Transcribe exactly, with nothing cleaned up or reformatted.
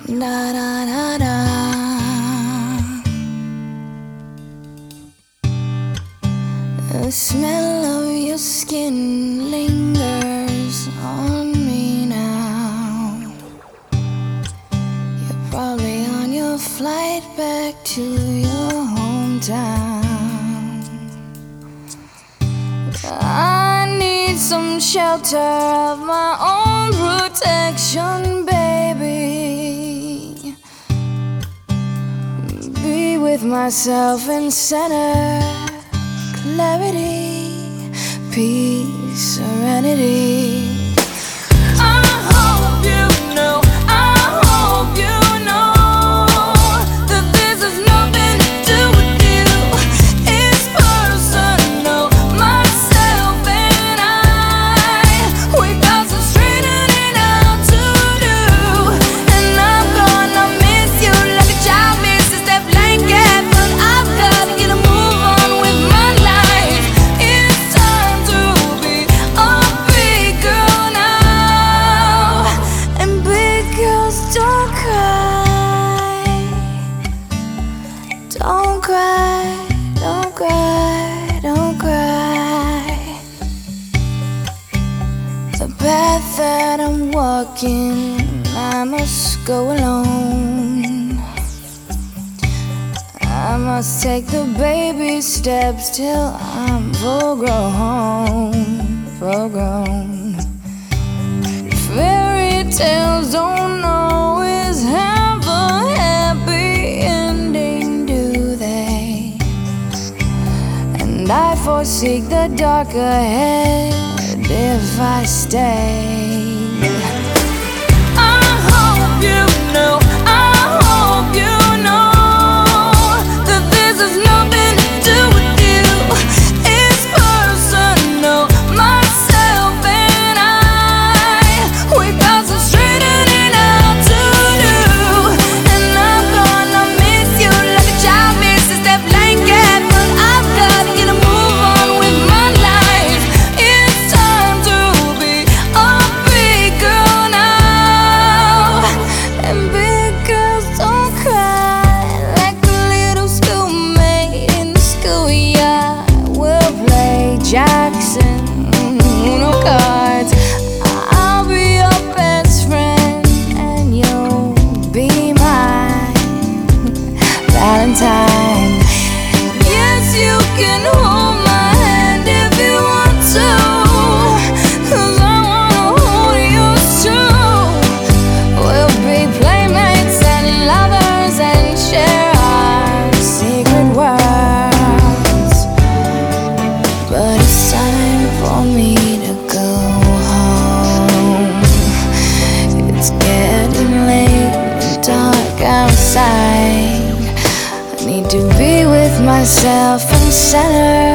Da da da da. The smell of your skin lingers on me now. You're probably on your flight back to your hometown. I need some shelter of my own protection, baby. Be with myself in center, clarity, peace, serenity. I hope you know, I hope you know that this has nothing to do with you. It's personal, myself and I. We got some straightening out to do, and I'm gonna miss you like a child misses that blanket, but I've gotta get a move on with my life. It's time to be a big girl now, and big girls don't cry, don't cry, don't cry, don't cry. The path that I'm walking, I must go alone. I must take the baby steps till I'm full grown, full grown. Fairy tales don't always have a happy ending, do they? And I forsake the dark ahead if I stay. I hope you know, I hope you know that this has nothing to do with you. It's personal, myself and I. We got some straightening out to do, and I'm gonna miss you like a child misses that blanket, but I've gotta get a move on with my life. It's time to be a big girl now, and big girls don't cry like a little schoolmate in the schoolyard. We'll play Jackson, Uno cards. I'll be your best friend, and you'll be my Valentine. Yes, you can hold my hand if you want to, 'cause I wanna hold yours too. We'll be playmates and lovers and share our secret worlds. But it's time for me to go home. It's getting late and dark outside. I need to be with myself in center,